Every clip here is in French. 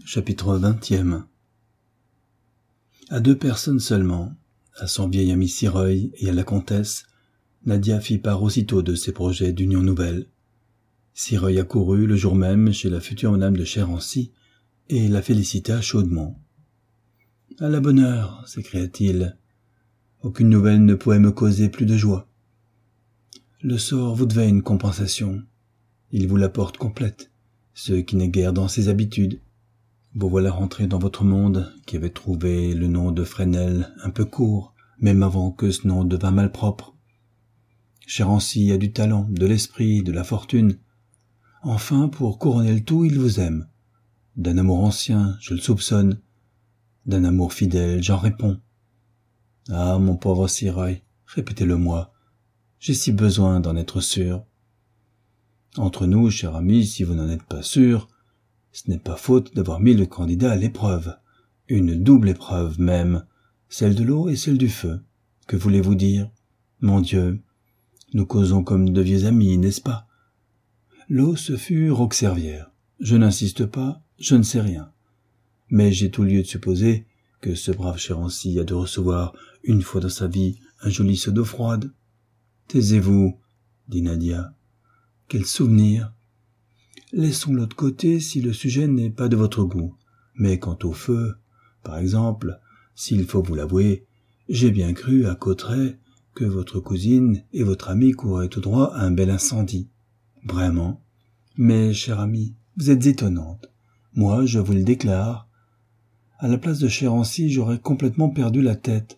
Chapitre 20. À 2 personnes seulement, à son vieil ami Sireuil et à la comtesse, Nadia fit part aussitôt de ses projets d'union nouvelle. Sireuil accourut le jour même chez la future madame de Chérancy et la félicita chaudement. « À la bonne heure, s'écria-t-il. Aucune nouvelle ne pouvait me causer plus de joie. Le sort vous devait une compensation. Il vous l'apporte complète, ce qui n'est guère dans ses habitudes. Vous voilà rentré dans votre monde qui avait trouvé le nom de Fresnel un peu court, même avant que ce nom devint malpropre. Chérancy a du talent, de l'esprit, de la fortune. Enfin, pour couronner le tout, il vous aime. D'un amour ancien, je le soupçonne. D'un amour fidèle, j'en réponds. Ah, mon pauvre Sireuil, répétez-le-moi. J'ai si besoin d'en être sûr. Entre nous, cher ami, si vous n'en êtes pas sûr, ce n'est pas faute d'avoir mis le candidat à l'épreuve. Une double épreuve même, celle de l'eau et celle du feu. Que voulez-vous dire? Mon Dieu, nous causons comme de vieux amis, n'est-ce pas? L'eau, ce fut Roqueservière. Je n'insiste pas, je ne sais rien. Mais j'ai tout lieu de supposer que ce brave Chérancy a dû recevoir une fois dans sa vie un joli seau d'eau froide. Taisez-vous, dit Nadia. Quel souvenir! Laissons l'autre côté si le sujet n'est pas de votre goût. Mais quant au feu, par exemple, s'il faut vous l'avouer, j'ai bien cru à Cauterets que votre cousine et votre ami couraient tout droit à un bel incendie. Vraiment. Mais, chère amie, vous êtes étonnante. Moi, je vous le déclare. À la place de Chérancy, j'aurais complètement perdu la tête.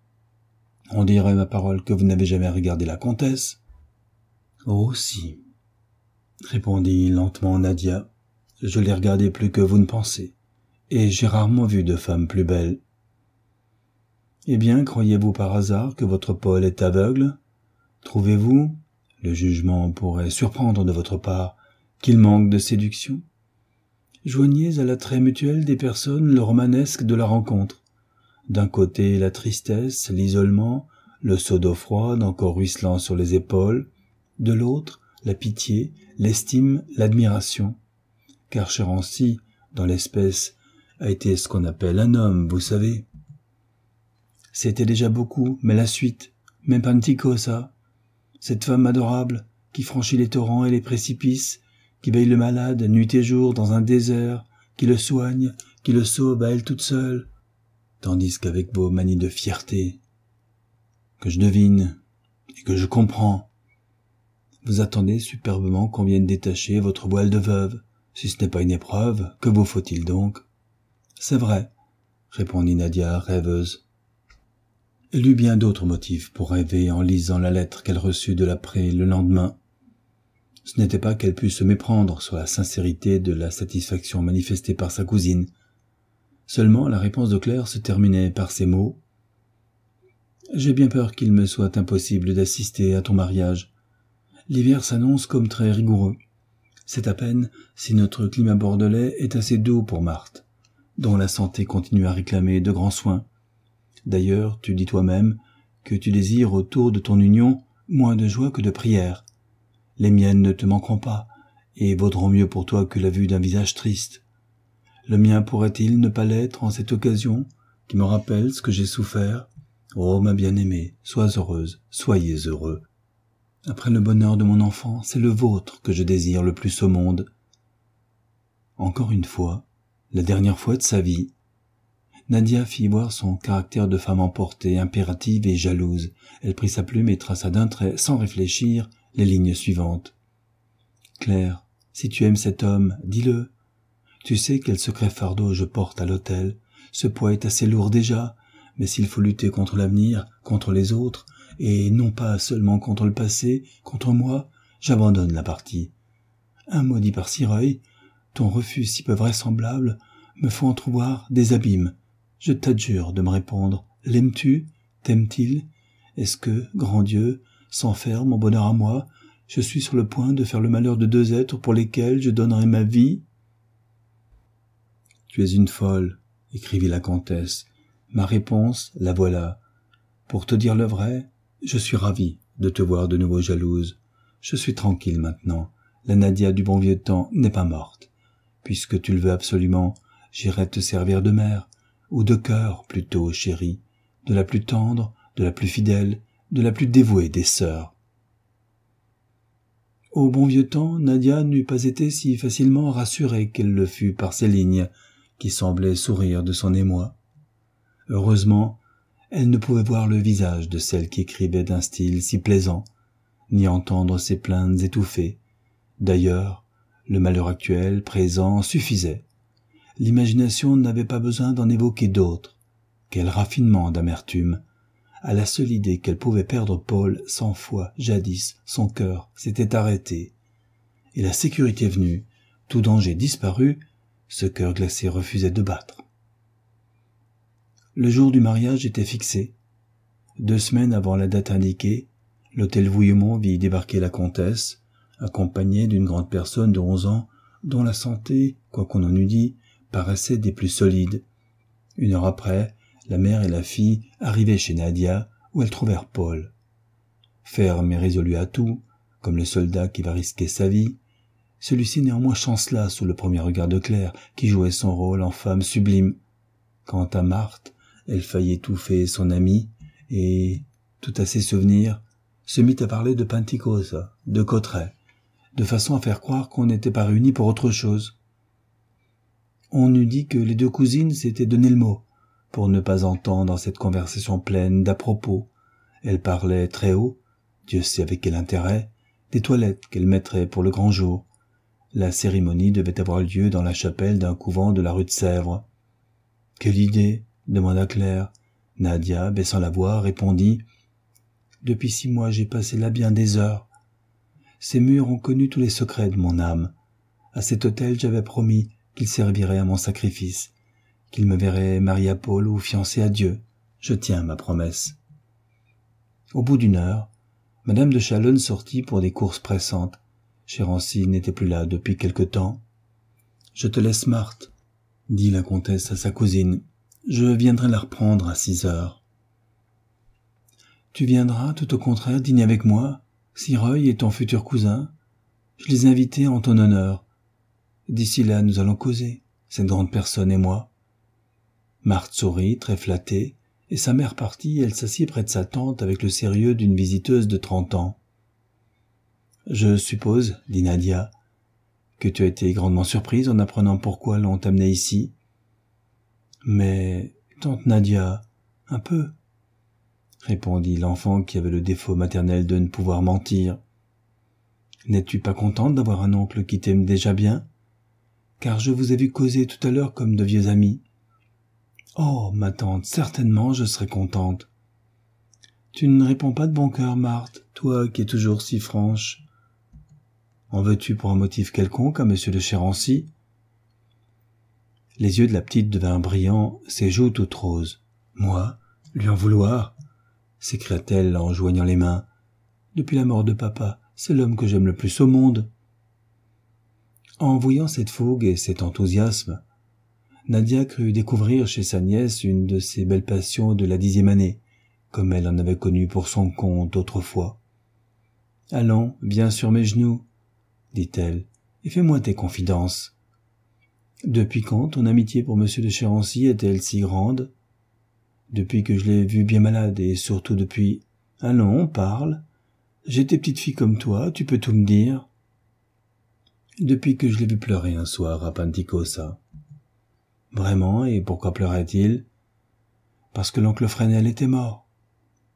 On dirait, ma parole, que vous n'avez jamais regardé la comtesse. Oh, si, répondit lentement Nadia. Je l'ai regardée plus que vous ne pensez, et j'ai rarement vu de femme plus belle. Eh bien, croyez-vous par hasard que votre Paul est aveugle? Trouvez-vous, le jugement pourrait surprendre de votre part, qu'il manque de séduction? Joignez à l'attrait mutuel des personnes le romanesque de la rencontre. D'un côté la tristesse, l'isolement, le seau d'eau froide encore ruisselant sur les épaules, de l'autre la pitié, l'estime, l'admiration. Car Chérancy, dans l'espèce, a été ce qu'on appelle un homme, vous savez. C'était déjà beaucoup, mais la suite, même pas un petit cosa. Cette femme adorable, qui franchit les torrents et les précipices, qui veille le malade nuit et jour dans un désert, qui le soigne, qui le sauve à elle toute seule, tandis qu'avec vos manies de fierté, que je devine et que je comprends, vous attendez superbement qu'on vienne détacher votre voile de veuve. Si ce n'est pas une épreuve, que vous faut-il donc? C'est vrai, répondit Nadia, rêveuse. Elle eut bien d'autres motifs pour rêver en lisant la lettre qu'elle reçut de l'après le lendemain. Ce n'était pas qu'elle pût se méprendre sur la sincérité de la satisfaction manifestée par sa cousine. Seulement la réponse de Claire se terminait par ces mots. « J'ai bien peur qu'il me soit impossible d'assister à ton mariage. L'hiver s'annonce comme très rigoureux. C'est à peine si notre climat bordelais est assez doux pour Marthe, dont la santé continue à réclamer de grands soins. D'ailleurs, tu dis toi-même que tu désires autour de ton union moins de joie que de prière. Les miennes ne te manqueront pas, et vaudront mieux pour toi que la vue d'un visage triste. Le mien pourrait-il ne pas l'être en cette occasion, qui me rappelle ce que j'ai souffert? Oh, ma bien-aimée, sois heureuse, soyez heureux. Après le bonheur de mon enfant, c'est le vôtre que je désire le plus au monde. » Encore une fois, la dernière fois de sa vie, Nadia fit voir son caractère de femme emportée, impérative et jalouse. Elle prit sa plume et traça d'un trait, sans réfléchir, les lignes suivantes. « Claire, si tu aimes cet homme, dis-le. Tu sais quel secret fardeau je porte à l'autel. Ce poids est assez lourd déjà, mais s'il faut lutter contre l'avenir, contre les autres, et non pas seulement contre le passé, contre moi, j'abandonne la partie. Un mot dit par Sireuil, ton refus si peu vraisemblable, me font entrevoir des abîmes. Je t'adjure de me répondre. L'aimes-tu? T'aime-t-il? Est-ce que, grand Dieu, sans faire mon bonheur à moi, je suis sur le point de faire le malheur de 2 êtres pour lesquels je donnerai ma vie? » « Tu es une folle, » écrivit la comtesse. « Ma réponse, la voilà. Pour te dire le vrai, je suis ravi de te voir de nouveau jalouse. Je suis tranquille maintenant. La Nadia du bon vieux temps n'est pas morte. Puisque tu le veux absolument, j'irai te servir de mère, ou de cœur plutôt, chérie, de la plus tendre, de la plus fidèle, de la plus dévouée des sœurs. Au bon vieux temps, Nadia n'eût pas été si facilement rassurée qu'elle le fut par ces lignes qui semblaient sourire de son émoi. Heureusement, elle ne pouvait voir le visage de celle qui écrivait d'un style si plaisant, ni entendre ses plaintes étouffées. D'ailleurs, le malheur actuel, présent, suffisait. L'imagination n'avait pas besoin d'en évoquer d'autres. Quel raffinement d'amertume! À la seule idée qu'elle pouvait perdre Paul 100 fois, jadis, son cœur s'était arrêté. Et la sécurité venue, tout danger disparu, ce cœur glacé refusait de battre. Le jour du mariage était fixé. 2 semaines avant la date indiquée, l'hôtel Vouillemont vit débarquer la comtesse, accompagnée d'une grande personne de 11 ans, dont la santé, quoi qu'on en eût dit, paraissait des plus solides. 1 heure après, la mère et la fille arrivaient chez Nadia, où elles trouvèrent Paul. Ferme et résolu à tout, comme le soldat qui va risquer sa vie, celui-ci néanmoins chancela sous le premier regard de Claire, qui jouait son rôle en femme sublime. Quant à Marthe, elle faillit étouffer son amie, et, tout à ses souvenirs, se mit à parler de Pantikosa, de Cauterets, de façon à faire croire qu'on n'était pas réunis pour autre chose. On eût dit que les 2 cousines s'étaient donné le mot, pour ne pas entendre cette conversation pleine d'à-propos. Elle parlait très haut, Dieu sait avec quel intérêt, des toilettes qu'elle mettrait pour le grand jour. La cérémonie devait avoir lieu dans la chapelle d'un couvent de la rue de Sèvres. « Quelle idée ?» demanda Claire. Nadia, baissant la voix, répondit « Depuis 6 mois, j'ai passé là bien des heures. Ces murs ont connu tous les secrets de mon âme. À cet hôtel, j'avais promis qu'il servirait à mon sacrifice, qu'il me verrait mariée à Paul ou fiancée à Dieu. Je tiens ma promesse. » Au bout d'1 heure, Madame de Chalonne sortit pour des courses pressantes. Chérancy n'était plus là depuis quelque temps. « Je te laisse Marthe, » dit la comtesse à sa cousine. « Je viendrai la reprendre à 6 heures. »« Tu viendras, tout au contraire, dîner avec moi, Siroy et ton futur cousin. Je les ai invités en ton honneur. D'ici là, nous allons causer, cette grande personne et moi. » Marthe sourit, très flattée, et sa mère partie, elle s'assit près de sa tante avec le sérieux d'une visiteuse de 30 ans. « Je suppose, dit Nadia, que tu as été grandement surprise en apprenant pourquoi l'on t'amenait ici. »« Mais, tante Nadia, un peu, » répondit l'enfant qui avait le défaut maternel de ne pouvoir mentir. « N'es-tu pas contente d'avoir un oncle qui t'aime déjà bien? Car je vous ai vu causer tout à l'heure comme de vieux amis. »« Oh, ma tante, certainement je serai contente. »« Tu ne réponds pas de bon cœur, Marthe, toi qui es toujours si franche. En veux-tu pour un motif quelconque à monsieur de Chérancy ?» Les yeux de la petite devinrent brillants, ses joues toutes roses. « Moi, lui en vouloir ?» s'écria-t-elle en joignant les mains. « Depuis la mort de papa, c'est l'homme que j'aime le plus au monde. » En voyant cette fougue et cet enthousiasme, Nadia crut découvrir chez sa nièce une de ces belles passions de la 10e année, comme elle en avait connu pour son compte autrefois. « Allons, viens sur mes genoux, » dit-elle, « et fais-moi tes confidences. Depuis quand ton amitié pour monsieur de Chérancy est-elle si grande? Depuis que je l'ai vu bien malade, et surtout depuis... Allons, parle. J'étais petite fille comme toi, tu peux tout me dire. » Depuis que je l'ai vu pleurer un soir à Pantikosa. « Vraiment, et pourquoi pleurait-il? »« Parce que l'oncle Fresnel était mort. »« Ah ?»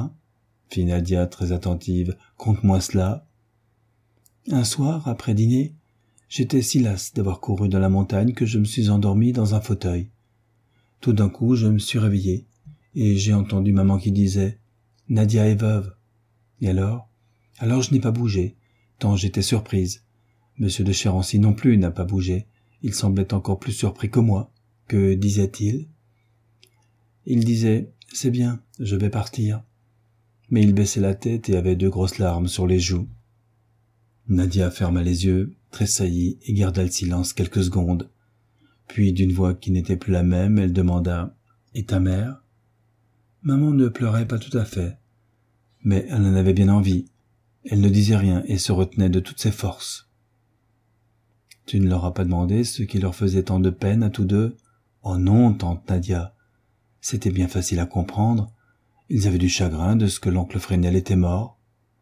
fit Nadia très attentive, « conte-moi cela. » Un soir, après dîner, j'étais si lasse d'avoir couru dans la montagne que je me suis endormie dans un fauteuil. Tout d'un coup, je me suis réveillée, et j'ai entendu maman qui disait « Nadia est veuve. » Et alors je n'ai pas bougé, tant j'étais surprise. Monsieur de Chérancy non plus n'a pas bougé. Il semblait encore plus surpris que moi. Que disait-il? Il disait « C'est bien, je vais partir. » Mais il baissait la tête et avait 2 grosses larmes sur les joues. Nadia ferma les yeux, tressaillit et garda le silence quelques secondes. Puis, d'une voix qui n'était plus la même, elle demanda « Et ta mère ?» Maman ne pleurait pas tout à fait, mais elle en avait bien envie. Elle ne disait rien et se retenait de toutes ses forces. Tu ne leur as pas demandé ce qui leur faisait tant de peine à tous deux? Oh non, tante Nadia. C'était bien facile à comprendre. Ils avaient du chagrin de ce que l'oncle Fresnel était mort.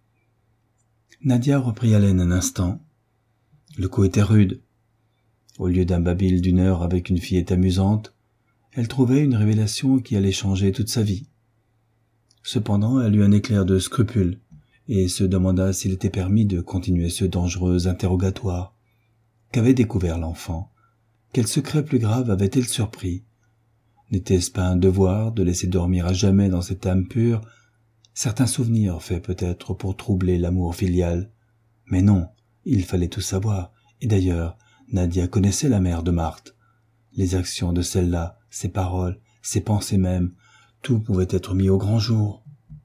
Nadia reprit haleine un instant. Le coup était rude. Au lieu d'un babil d'une heure avec une fillette amusante, elle trouvait une révélation qui allait changer toute sa vie. Cependant, elle eut un éclair de scrupule et se demanda s'il était permis de continuer ce dangereux interrogatoire. Qu'avait découvert l'enfant? Quel secret plus grave avait-elle surpris? N'était-ce pas un devoir de laisser dormir à jamais dans cette âme pure certains souvenirs faits peut-être pour troubler l'amour filial? Mais non, il fallait tout savoir, et d'ailleurs, Nadia connaissait la mère de Marthe. Les actions de celle-là, ses paroles, ses pensées même, tout pouvait être mis au grand jour.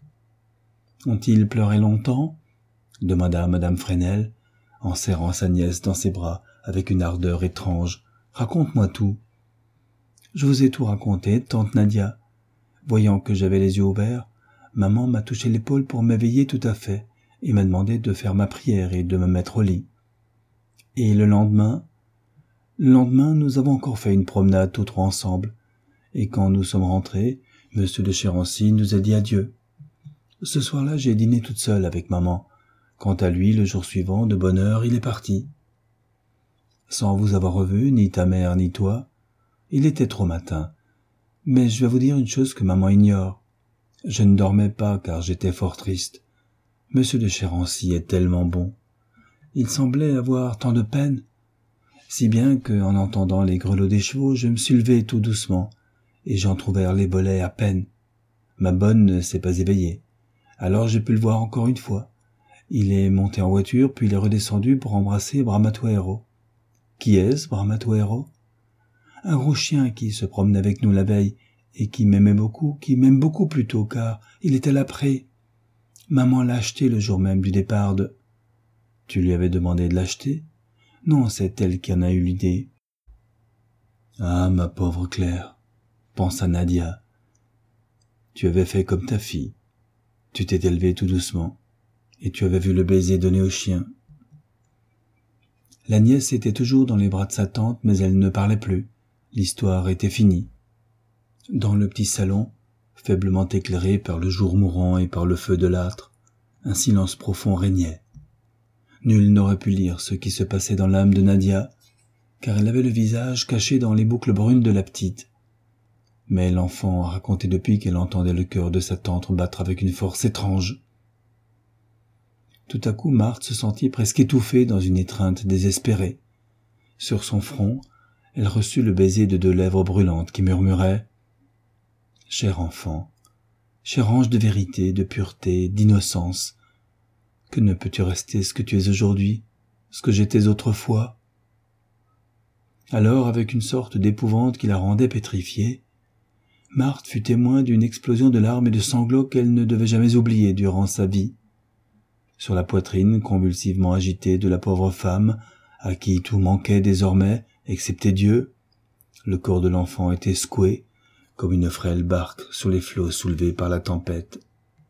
« Ont-ils pleuré longtemps ?» demanda madame Fresnel, en serrant sa nièce dans ses bras avec une ardeur étrange. « Raconte-moi tout. »« Je vous ai tout raconté, tante Nadia. Voyant que j'avais les yeux ouverts, maman m'a touché l'épaule pour m'éveiller tout à fait et m'a demandé de faire ma prière et de me mettre au lit. Et le lendemain, nous avons encore fait une promenade tous trois ensemble, et quand nous sommes rentrés, Monsieur de Chérancy nous a dit adieu. Ce soir-là, j'ai dîné toute seule avec maman. Quant à lui, le jour suivant, de bonne heure, il est parti. Sans vous avoir revu, ni ta mère, ni toi. Il était trop matin. Mais je vais vous dire une chose que maman ignore. Je ne dormais pas car j'étais fort triste. Monsieur de Chérancy est tellement bon. Il semblait avoir tant de peine, si bien que, en entendant les grelots des chevaux, je me suis levé tout doucement, et j'entr'ouvert les volets à peine. Ma bonne ne s'est pas éveillée. Alors j'ai pu le voir encore une fois. Il est monté en voiture, puis il est redescendu pour embrasser Bramatuero. Qui est-ce, Bramatuero? Un gros chien qui se promenait avec nous la veille, et qui m'aimait beaucoup, qui m'aime beaucoup plutôt, car il était là près. Maman l'a acheté le jour même du départ de... Tu lui avais demandé de l'acheter? Non, c'est elle qui en a eu l'idée. Ah, ma pauvre Claire, pensa Nadia. Tu avais fait comme ta fille. Tu t'es élevée tout doucement, et tu avais vu le baiser donné au chien. La nièce était toujours dans les bras de sa tante, mais elle ne parlait plus. L'histoire était finie. Dans le petit salon, faiblement éclairé par le jour mourant et par le feu de l'âtre, un silence profond régnait. Nul n'aurait pu lire ce qui se passait dans l'âme de Nadia, car elle avait le visage caché dans les boucles brunes de la petite. Mais l'enfant racontait depuis qu'elle entendait le cœur de sa tante battre avec une force étrange. Tout à coup, Marthe se sentit presque étouffée dans une étreinte désespérée. Sur son front, elle reçut le baiser de deux lèvres brûlantes qui murmuraient « Cher enfant, cher ange de vérité, de pureté, d'innocence, que ne peux-tu rester ce que tu es aujourd'hui, ce que j'étais autrefois ?» Alors, avec une sorte d'épouvante qui la rendait pétrifiée, Marthe fut témoin d'une explosion de larmes et de sanglots qu'elle ne devait jamais oublier durant sa vie. Sur la poitrine convulsivement agitée de la pauvre femme, à qui tout manquait désormais, excepté Dieu, le corps de l'enfant était secoué, comme une frêle barque sur les flots soulevés par la tempête.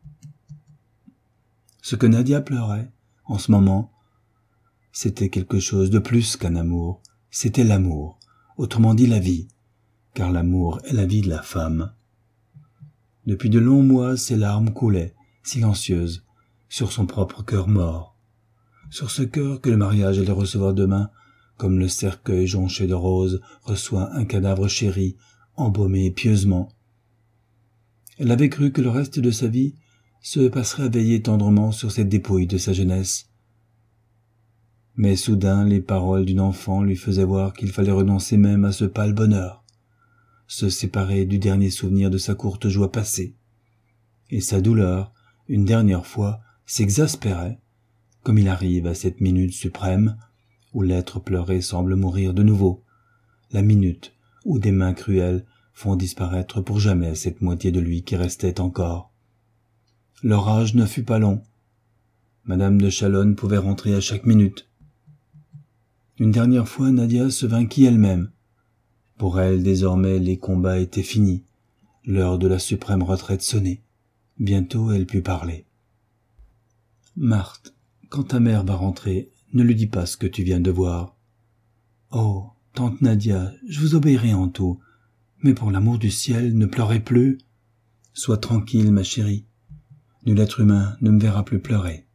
Ce que Nadia pleurait, en ce moment, c'était quelque chose de plus qu'un amour, c'était l'amour, autrement dit la vie, car l'amour est la vie de la femme. Depuis de longs mois, ses larmes coulaient, silencieuses, sur son propre cœur mort, sur ce cœur que le mariage allait recevoir demain, comme le cercueil jonché de roses reçoit un cadavre chéri, embaumé pieusement. Elle avait cru que le reste de sa vie se passerait à veiller tendrement sur cette dépouille de sa jeunesse. Mais soudain, les paroles d'une enfant lui faisaient voir qu'il fallait renoncer même à ce pâle bonheur, se séparer du dernier souvenir de sa courte joie passée. Et sa douleur, une dernière fois, s'exaspérait, comme il arrive à cette minute suprême où l'être pleuré semble mourir de nouveau, la minute où des mains cruelles font disparaître pour jamais cette moitié de lui qui restait encore. L'orage ne fut pas long. Madame de Chalonne pouvait rentrer à chaque minute. Une dernière fois, Nadia se vainquit elle-même. Pour elle, désormais, les combats étaient finis. L'heure de la suprême retraite sonnait. Bientôt, elle put parler. « Marthe, quand ta mère va rentrer, ne lui dis pas ce que tu viens de voir. Oh, tante Nadia, je vous obéirai en tout, mais pour l'amour du ciel, ne pleurez plus. Sois tranquille, ma chérie. Nul être humain ne me verra plus pleurer.